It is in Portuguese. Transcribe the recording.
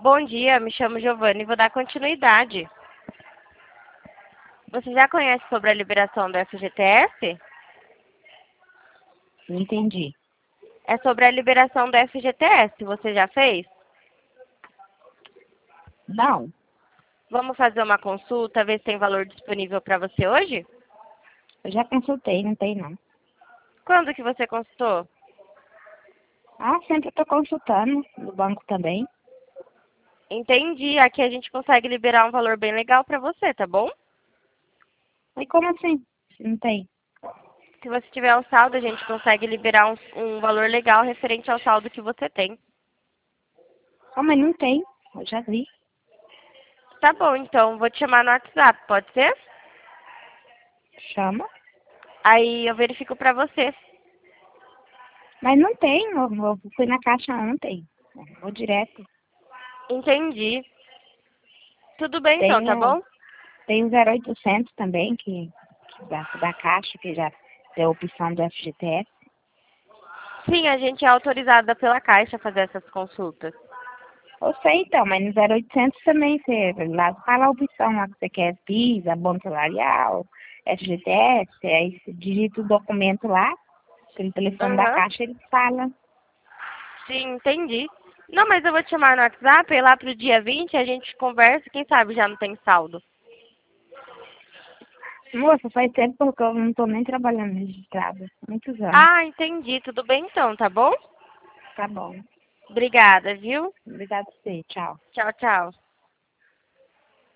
Bom dia, me chamo Giovanni e vou dar continuidade. Você já conhece sobre a liberação do FGTS? Não entendi. É sobre a liberação do FGTS, você já fez? Não, Vamos fazer uma consulta, ver se tem valor disponível para você hoje? eu já consultei, não tem não. Quando que você consultou? Ah, sempre estou consultando, no banco também. Entendi, aqui a gente consegue liberar um valor bem legal para você, tá bom? E como assim? Não tem? Se você tiver um saldo, a gente consegue liberar um valor legal referente ao saldo que você tem. Ah, mas não tem, eu já vi. Tá bom, então, vou te chamar no WhatsApp, pode ser? Chama. Aí eu verifico para você. Mas não tem, eu fui na caixa ontem. Vou direto. Entendi. Tudo bem então, Tem tá o, bom? tem o 0800 também, que da caixa, que já tem a opção do FGTS. Sim, a gente é autorizada pela Caixa a fazer essas consultas. Eu sei então, mas no 0800 também, você lá fala a opção lá que você quer, PIS, abono salarial, FGTS, aí você digita o documento lá, pelo telefone da Aham. caixa ele fala. Sim, entendi. Não, mas eu vou te chamar no WhatsApp e lá pro dia 20 a gente conversa, quem sabe já não tem saldo. Moça, faz tempo porque eu não tô nem trabalhando registrada. Muitos anos. Ah, entendi. Tudo bem então, tá bom? Tá bom. Obrigada, viu? Obrigada a você. Tchau. Tchau, tchau.